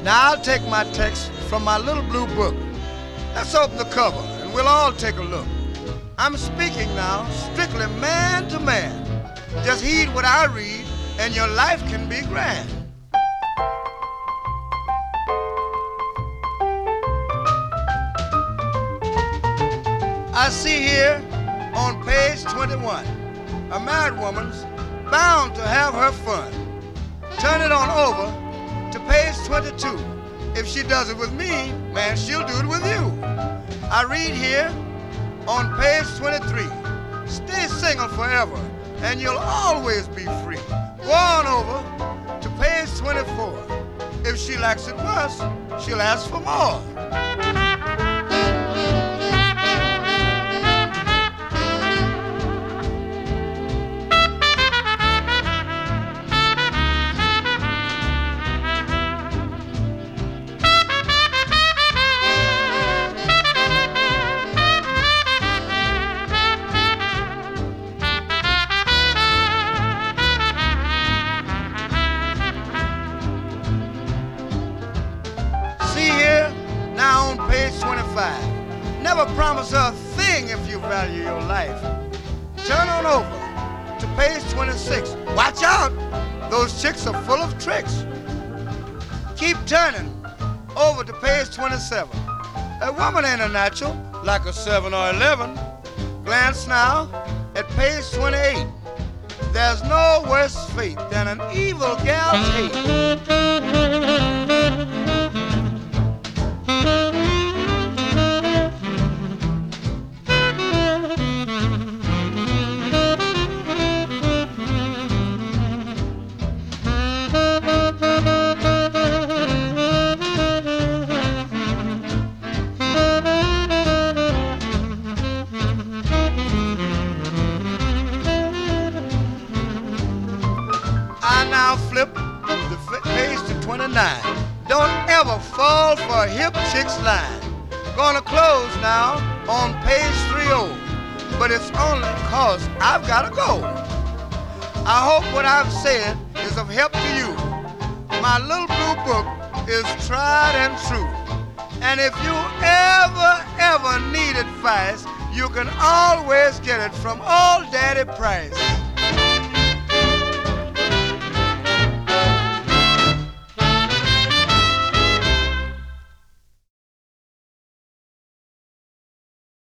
Now I'll take my text from my little blue book. Let's open the cover and we'll all take a look. I'm speaking now strictly man to man. Just heed what I read and your life can be grand. I see here on page 21, a married woman's bound to have her fun. Turn it on over to page 22. If she does it with me, man, she'll do it with you. I read here on page 23, stay single forever and you'll always be free. Go on over to page 24. If she likes it worse, she'll ask for more. Page 25. Never promise her a thing if you value your life. Turn on over to page 26. Watch out, those chicks are full of tricks. Keep turning over to page 27. A woman ain't a natural like a 7 or 11. Glance now at page 28. There's no worse fate than an evil gal's hate. Now flip the page to 29. Don't ever fall for a hip chick's line. Gonna close now on page 30, but it's only cause I've gotta go. I hope what I've said is of help to you. My little blue book is tried and true. And if you ever need advice, you can always get it from Old Daddy Price.